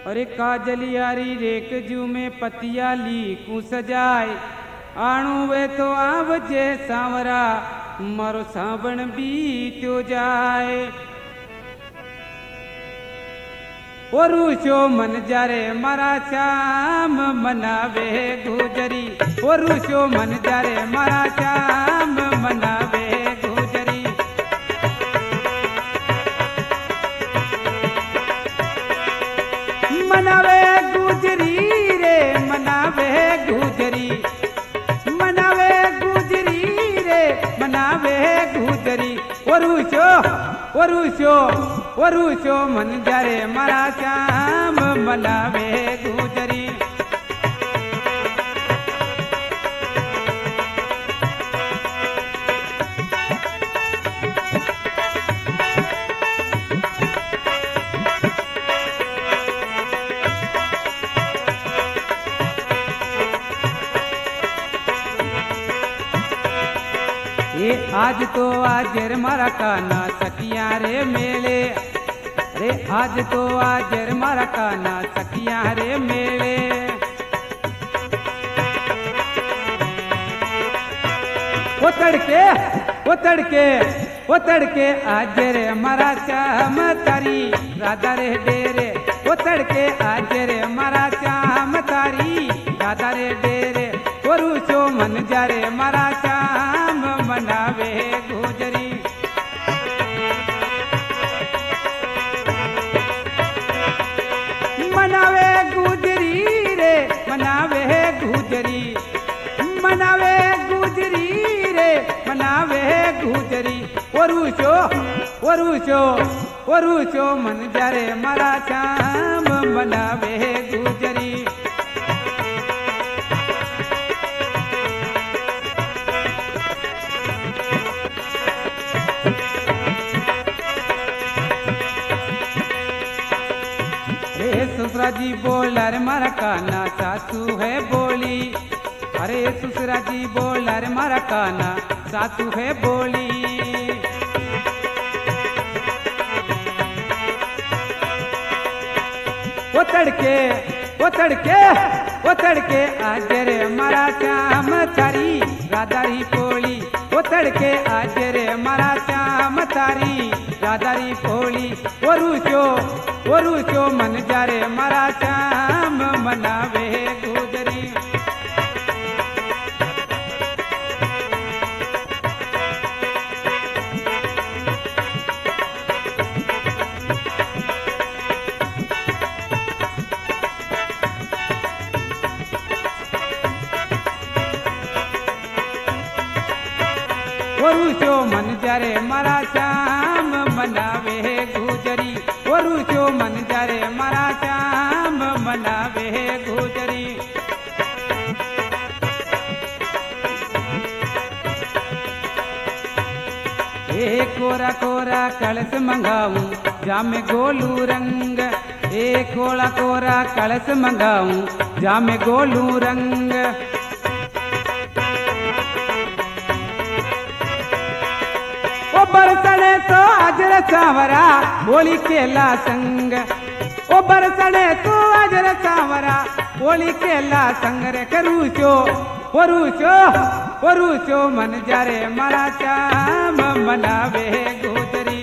अरे काजलियारी रेक जू में पतिया ली कु सजाए आणु वे तो आवजे सांवरा मारो सावण बीत्यो जाए। ओरुशो मन जारे मारा श्याम मनावे गुजरी, ओरुशो मन जारे मारा श्याम मनावे गुजरी। मनावे गुजरी रे मनावे गुजरी, मनावे गुजरी रे मनावे गुजरी। ओरुशो ओरुशो ओरुशो मन जारे मारा श्याम मनावे गुजरी। ये आज तो आजर मारा काना सखिया रे मेले, रे आज तो आजर मारा काना सखिया रे मेले। ओ तड़के ओ तड़के ओ तड़के आजर मारा श्याम तारी राधा रे डेरे। ओ तड़के आजर मारा श्याम तारी राधा रे डेरे। ओरुशो मन जारे मारा श्याम मनावे गुजरी। मनावे गुजरी रे मनावे गुजरी, मनावे गुजरी रे मनावे गुजरी। ओरुशो ओरुशो ओरुशो मन जारे मारा श्याम मनावे गुजरी। ससुरा जी बोला रे मारा काना सासू है बोली, अरे ससुरा जी बोला रे मारा काना सासू है बोली। ओ तड़के ओ तड़के ओ तड़के आज रे मारा श्याम तारी राधा री पोली। ओ तड़के आज रे मारा श्याम तारी राधा री पोली। ओरुशो ओरुशो मन जारे मारा श्याम मनावे गुजरी। ओरुशो मन जारे मारा श्याम मनावे गुजरी। ओरुशो मन जारे मारा श्याम मनावे गुजरी। एक कोरा कोरा कलश मंगाऊं जामे गोलू रंग, एक कोरा कोरा कलश मंगाऊं जामे गोलू रंग। ओ बरसने तो अजर सांवरा बोली केला संग। ओ बरसने तो अजर सांवरा बोली केला संग रे। करूशो ओरुशो ओरुशो मन जारे मारा श्याम मनावे गुजरी।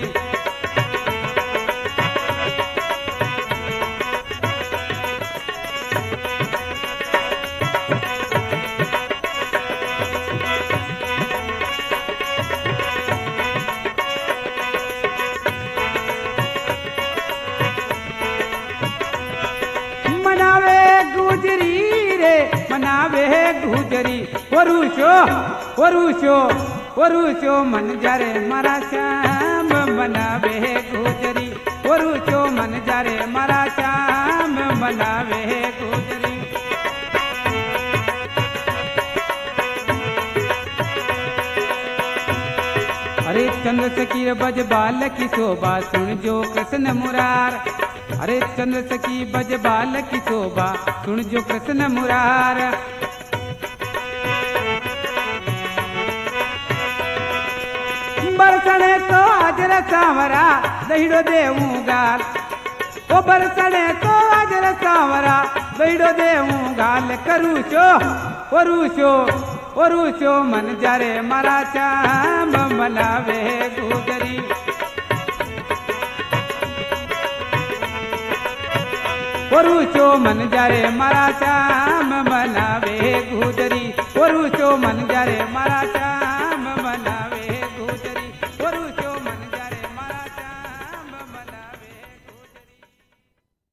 मनावे गुजरी रे मनावे गुजरी। ओरुशो ओरुशो ओरुशो मन जारे मारा श्याम मनावे गुजरी। ओरुशो मन जारे मारा श्याम मनावे गुजरी। अरे चंद्र सकीर बज बाल की शोभा सुन जो कृष्ण मुरार। अरे चंद्र सखी बज बाल की शोभा सुन जो कृष्ण मुरार। बरसने तो अजर सांवरा दहिड़ो देऊं गाल। ओ बरसणे तो अजर सांवरा बैडो देऊं गाल करूशो मन जारे मारा चाम मनावे गुजरी वरुचो मन जारे मारा चाम मनावे गुजरी वरुचो मन जारे मारा